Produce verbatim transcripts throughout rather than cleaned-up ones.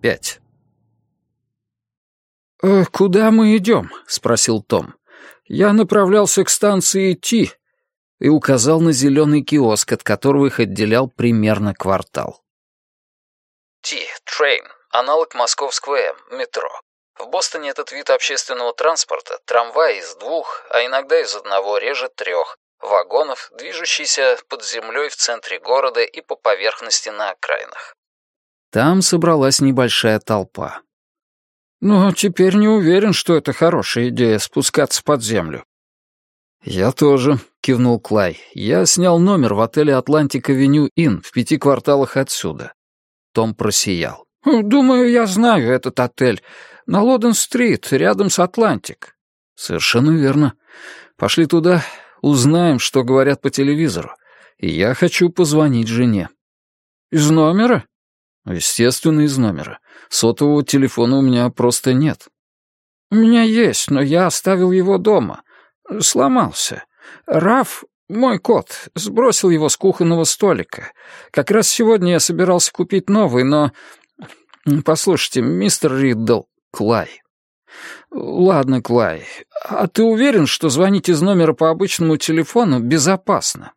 пять. «Э, «Куда мы идем?» — спросил Том. «Я направлялся к станции Ти» и указал на зеленый киоск, от которого их отделял примерно квартал. Ти, трейн, аналог московского М, метро. В Бостоне этот вид общественного транспорта — трамвай из двух, а иногда из одного, реже трех, вагонов, движущийся под землей в центре города и по поверхности на окраинах. Там собралась небольшая толпа. «Ну, теперь не уверен, что это хорошая идея — спускаться под землю». «Я тоже», — кивнул Клай. «Я снял номер в отеле «Атлантик-авеню Инн» в пяти кварталах отсюда». Том просиял. «Думаю, я знаю этот отель. На Лоден-стрит, рядом с «Атлантик». «Совершенно верно. Пошли туда, узнаем, что говорят по телевизору. И я хочу позвонить жене». «Из номера?» «Естественно, из номера. Сотового телефона у меня просто нет». «У меня есть, но я оставил его дома. Сломался. Раф, мой кот, сбросил его с кухонного столика. Как раз сегодня я собирался купить новый, но... Послушайте, мистер Риддл, Клай». «Ладно, Клай, а ты уверен, что звонить из номера по обычному телефону безопасно?»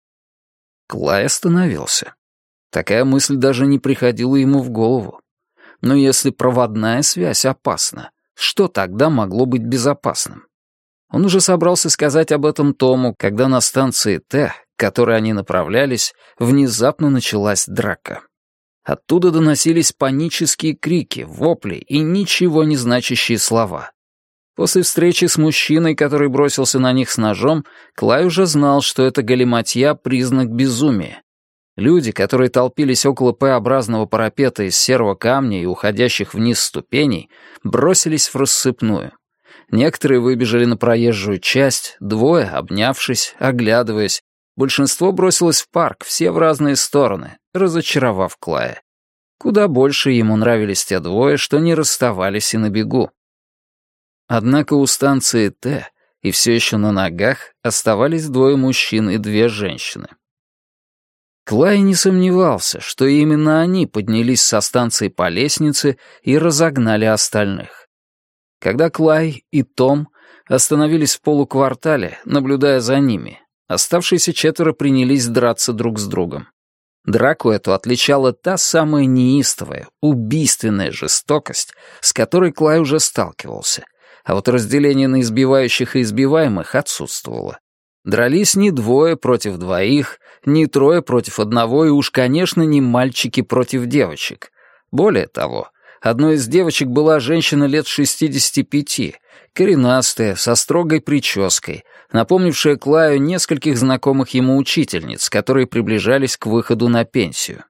Клай остановился. Такая мысль даже не приходила ему в голову. Но если проводная связь опасна, что тогда могло быть безопасным? Он уже собрался сказать об этом Тому, когда на станции Т, к которой они направлялись, внезапно началась драка. Оттуда доносились панические крики, вопли и ничего не значащие слова. После встречи с мужчиной, который бросился на них с ножом, Клай уже знал, что это галиматья — признак безумия. Люди, которые толпились около П-образного парапета из серого камня и уходящих вниз ступеней, бросились в рассыпную. Некоторые выбежали на проезжую часть, двое, обнявшись, оглядываясь. Большинство бросилось в парк, все в разные стороны, разочаровав Клая. Куда больше ему нравились те двое, что не расставались и на бегу. Однако у станции Т, и все еще на ногах, оставались двое мужчин и две женщины. Клай не сомневался, что именно они поднялись со станции по лестнице и разогнали остальных. Когда Клай и Том остановились в полуквартале, наблюдая за ними, оставшиеся четверо принялись драться друг с другом. Драку эту отличала та самая неистовая, убийственная жестокость, с которой Клай уже сталкивался, а вот разделение на избивающих и избиваемых отсутствовало. Дрались не двое против двоих, не трое против одного и уж, конечно, не мальчики против девочек. Более того, одной из девочек была женщина лет шестидесяти пяти, коренастая, со строгой прической, напомнившая Клаю нескольких знакомых ему учительниц, которые приближались к выходу на пенсию.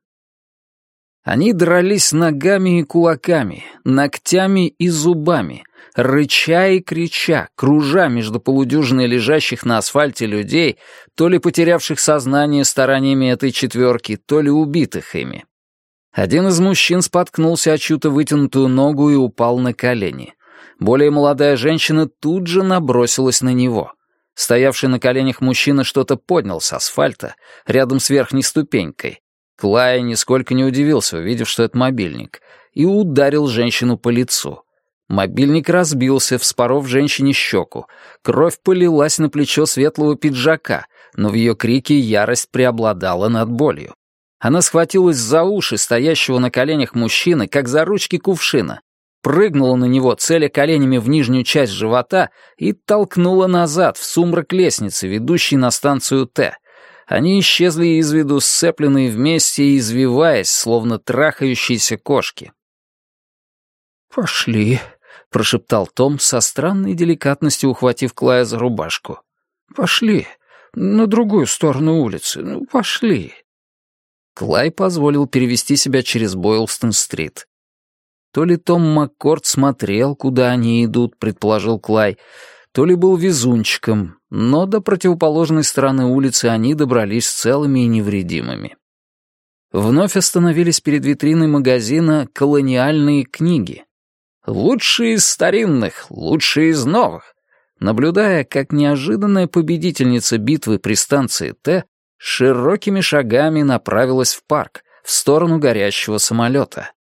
Они дрались ногами и кулаками, ногтями и зубами, рыча и крича, кружа между полудюжиной лежащих на асфальте людей, то ли потерявших сознание стараниями этой четверки, то ли убитых ими. Один из мужчин споткнулся о чью-то вытянутую ногу и упал на колени. Более молодая женщина тут же набросилась на него. Стоявший на коленях мужчина что-то поднял с асфальта, рядом с верхней ступенькой. Клай нисколько не удивился, увидев, что это мобильник, и ударил женщину по лицу. Мобильник разбился, вспоров женщине щеку. Кровь полилась на плечо светлого пиджака, но в ее крике ярость преобладала над болью. Она схватилась за уши стоящего на коленях мужчины, как за ручки кувшина, прыгнула на него, целя коленями в нижнюю часть живота, и толкнула назад, в сумрак лестницы, ведущей на станцию Т. Они исчезли из виду, сцепленные вместе и извиваясь, словно трахающиеся кошки. «Пошли», — прошептал Том, со странной деликатностью ухватив Клая за рубашку. «Пошли, на другую сторону улицы, ну, пошли». Клай позволил перевести себя через Бойлстон-стрит. То ли Том Маккорд смотрел, куда они идут, предположил Клай, то ли был везунчиком, но до противоположной стороны улицы они добрались целыми и невредимыми. Вновь остановились перед витриной магазина «Колониальные книги». Лучшие из старинных, лучшие из новых. Наблюдая, как неожиданная победительница битвы при станции Т широкими шагами направилась в парк, в сторону горящего самолета.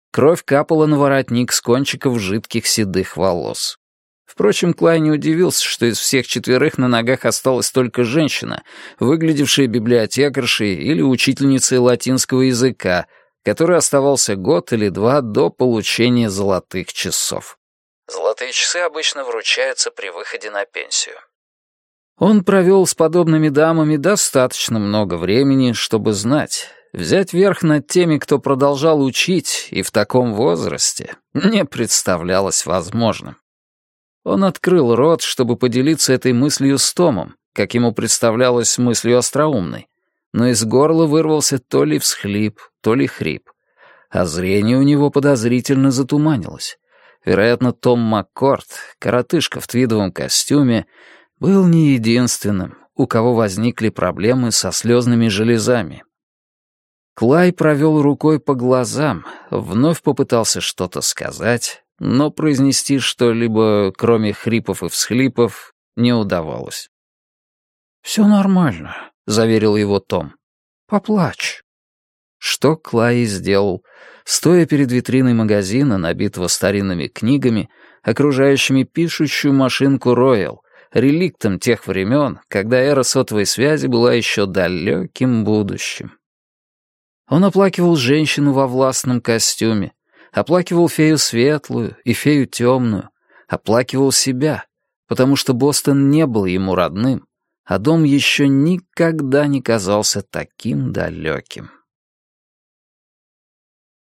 Кровь капала на воротник с кончиков жидких седых волос. Впрочем, Клай не удивился, что из всех четверых на ногах осталась только женщина, выглядевшая библиотекаршей или учительницей латинского языка, которой оставался год или два до получения золотых часов. Золотые часы обычно вручаются при выходе на пенсию. Он провел с подобными дамами достаточно много времени, чтобы знать, взять верх над теми, кто продолжал учить, и в таком возрасте не представлялось возможным. Он открыл рот, чтобы поделиться этой мыслью с Томом, как ему представлялось мыслью остроумной, но из горла вырвался то ли всхлип, то ли хрип, а зрение у него подозрительно затуманилось. Вероятно, Том Маккорд, коротышка в твидовом костюме, был не единственным, у кого возникли проблемы со слезными железами. Клай провел рукой по глазам, вновь попытался что-то сказать, но произнести что-либо, кроме хрипов и всхлипов, не удавалось. «Все нормально», — заверил его Том. «Поплачь». Что Клай и сделал, стоя перед витриной магазина, набитого старинными книгами, окружающими пишущую машинку Роял, реликтом тех времен, когда эра сотовой связи была еще далеким будущим. Он оплакивал женщину во властном костюме, оплакивал фею светлую и фею темную, оплакивал себя, потому что Бостон не был ему родным, а дом еще никогда не казался таким далеким.